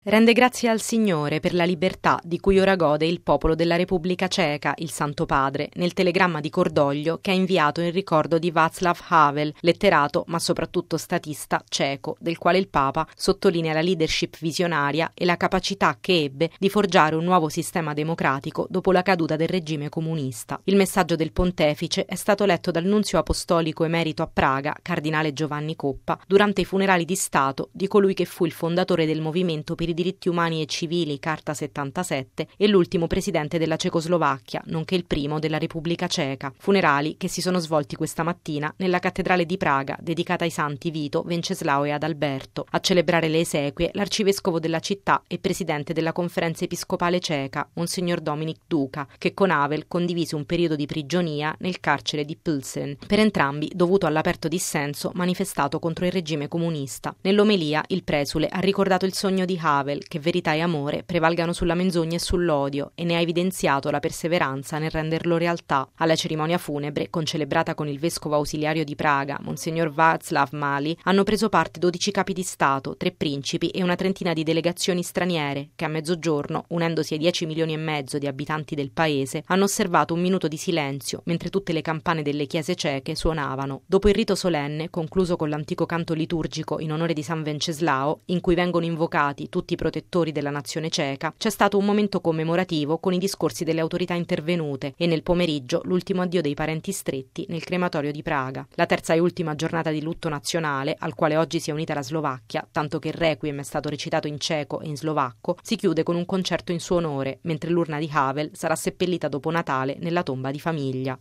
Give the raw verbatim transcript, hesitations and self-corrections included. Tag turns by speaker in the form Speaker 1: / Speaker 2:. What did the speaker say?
Speaker 1: Rende grazie al Signore per la libertà di cui ora gode il popolo della Repubblica Ceca, il Santo Padre, nel telegramma di cordoglio che ha inviato in ricordo di Václav Havel, letterato ma soprattutto statista ceco, del quale il Papa sottolinea la leadership visionaria e la capacità che ebbe di forgiare un nuovo sistema democratico dopo la caduta del regime comunista. Il messaggio del pontefice è stato letto dal nunzio apostolico emerito a Praga, cardinale Giovanni Coppa, durante i funerali di Stato di colui che fu il fondatore del movimento per i diritti umani e civili Carta settantasette e l'ultimo presidente della Cecoslovacchia, nonché il primo della Repubblica Ceca. Funerali che si sono svolti questa mattina nella cattedrale di Praga, dedicata ai santi Vito, Venceslao e Adalberto. A celebrare le esequie l'arcivescovo della città e presidente della conferenza episcopale ceca, Monsignor Dominik Duka, che con Havel condivise un periodo di prigionia nel carcere di Plzeň, per entrambi dovuto all'aperto dissenso manifestato contro il regime comunista. Nell'omelia il presule ha ricordato il sogno di Havel, che verità e amore prevalgano sulla menzogna e sull'odio, e ne ha evidenziato la perseveranza nel renderlo realtà. Alla cerimonia funebre, concelebrata con il vescovo ausiliario di Praga, Monsignor Václav Mali, hanno preso parte dodici capi di Stato, tre principi e una trentina di delegazioni straniere che a mezzogiorno, unendosi ai dieci milioni e mezzo di abitanti del paese, hanno osservato un minuto di silenzio mentre tutte le campane delle chiese ceche suonavano. Dopo il rito solenne, concluso con l'antico canto liturgico in onore di San Venceslao, in cui vengono invocati tutti i protettori della nazione ceca, c'è stato un momento commemorativo con i discorsi delle autorità intervenute e nel pomeriggio l'ultimo addio dei parenti stretti nel crematorio di Praga. La terza e ultima giornata di lutto nazionale, al quale oggi si è unita la Slovacchia, tanto che il requiem è stato recitato in ceco e in slovacco, si chiude con un concerto in suo onore, mentre l'urna di Havel sarà seppellita dopo Natale nella tomba di famiglia.